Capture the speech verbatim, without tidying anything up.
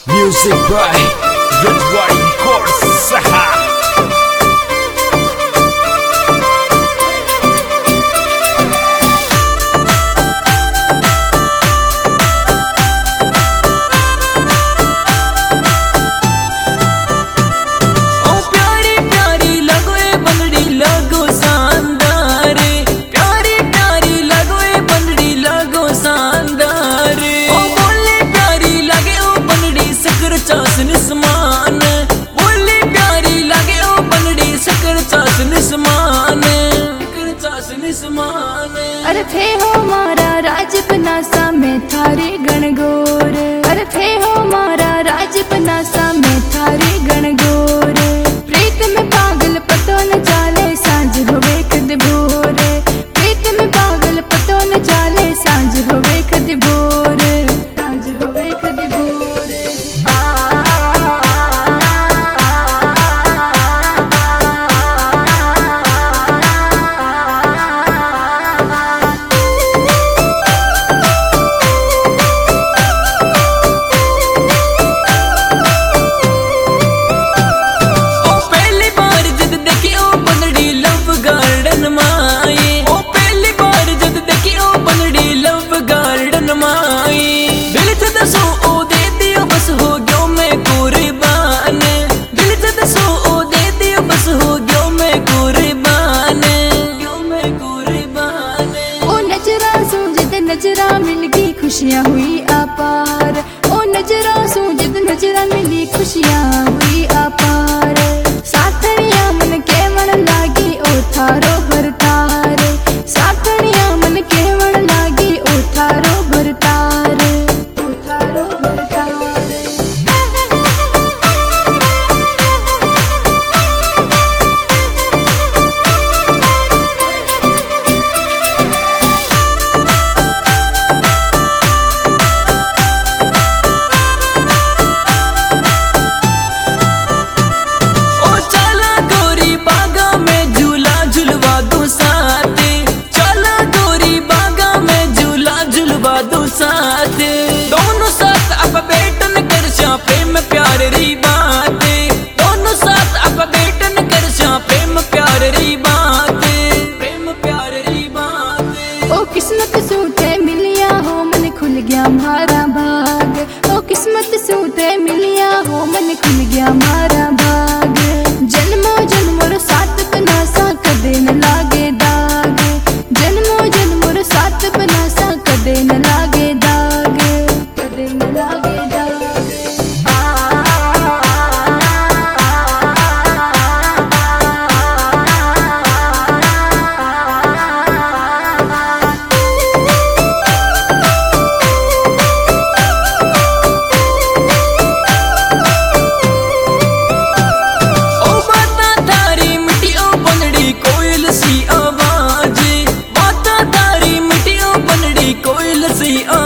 Music by Red Wine Course. अरे थे हो मारा राजपनासा में थारे गणगोर। अरे थे हो मारा राजपनासा में थारे गणगोर। प्रीत में पागल पतो न चाले सांझ होवे कद भोर। प्रीत में पागल पतो न चाले सांझ होवे कद भोर। सांझ होवे कद भोर। नजरा मिल गई खुशियाँ हुई अपार। ओ नजरा सूझद नजरा मिली खुशियाँ हुई अपार। साथनिया मन के मन लागी ओ थारो भरतार। साथनिया मन के मन लागी ओ थारो भरतार। ओ थारो भरतार। दोनों साथ अब बेटन कर जा प्रेम प्यार री बात। दोनों साथ अब बेटन कर जा प्रेम प्यार री बात। प्रेम प्यार री बात। ओ किस्मत सूते मिलिया हो मन खुल गया मारा भाग। ओ किस्मत सूते मिलिया हो मन खुल गया मारा भाग। जन्मों जन्मों साथ बनासा कदे न लागे दाग। जन्मों जन्मों साथ बनासा कदे न लागे दाग। कदे न लागे दाग। कोयल सी